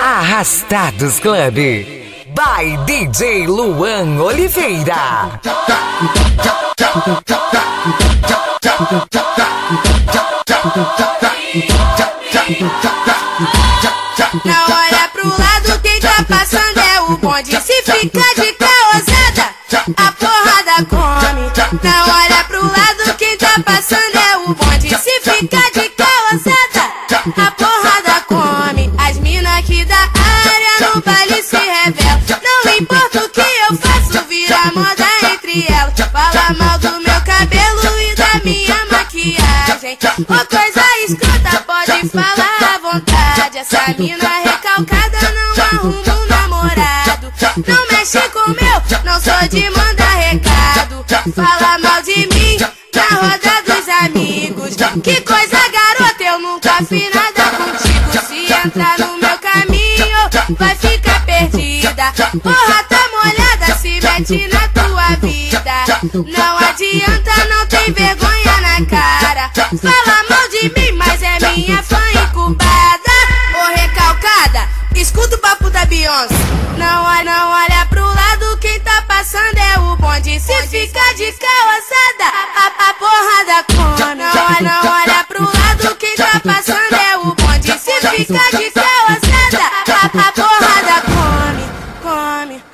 Arrastados Club by DJ Luan Oliveira. Não olha pro lado, quem tá passando é o bonde. Se fica de caosada, a porrada come. Não olha pro lado, quem tá passando é o bonde. Se fica de caosada, a porrada come. As mina aqui da área no baile se revelam. Não importa o que eu faço, vira moda entre elas. Fala mal do meu cabelo e da minha maquiagem. Ô coisa escrota, pode falar à vontade. Essa mina recalcada não arruma um namorado. Não mexe com o meu, não sou de mandar recado. Fala mal de mim na roda dos amigos. Que coisa garota, eu nunca fiz nada contigo. Se entrar no meu caminho, vai ficar perdida. Porra, tá molhada, se mete na tua vida. Não adianta, não tem vergonha na cara. Fala mal de mim, mas é minha fã incubada. Ô recalcada, escuta o papo da Beyoncé. Não olha pro lado, quem tá passando é o bonde. Se fica de caosada, a porrada come. Não olha pro lado, quem tá passando é o bonde. Se fica de caosada, a porrada come.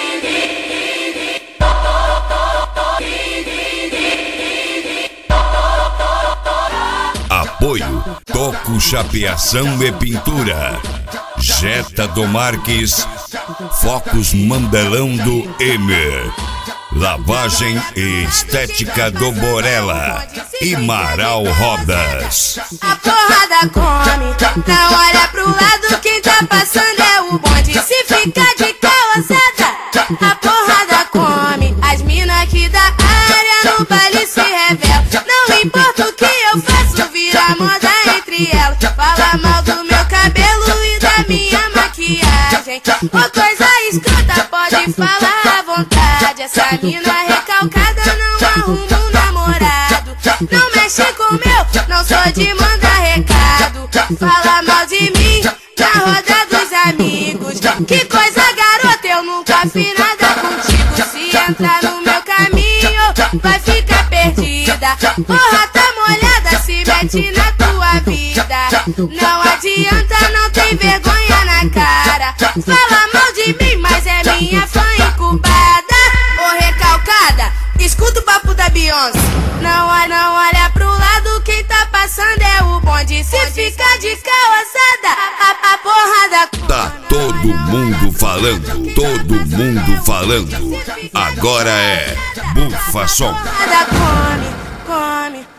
Apoio Toco Chapeação e Pintura, Jetta do Marques, Focos Mandelão do Emer, Lavagem e Estética do Borella e Maral Rodas. A porrada come. Não olha pro lado, quem tá passando é o bonde. Se fica de caosada, a porrada come. As mina aqui da área no baile se revelam. Não importa o que eu faço, vira moda entre elas. Fala mal do meu cabelo e da minha maquiagem. Ô coisa escrota, pode falar à vontade. Essa mina recalcada não arruma um namorado. Não mexe com o meu, não sou de mandar recado. Fala mal de mim na roda dos amigos. Que coisa garota, eu nunca fiz nada contigo. Se entrar no meu caminho, vai ficar perdida. Porra, tá molhada, se mete na tua vida. Não adianta, não tem vergonha na cara. Fala mal de mim, mas é minha fã incubada. Ô recalcada, escuta o papo da Beyoncé. Não olha pro lado, quem tá passando é o bonde. Se fica de caosada, a porrada come. Tá todo mundo falando, todo mundo falando. Agora é Bufa Som. A porrada come.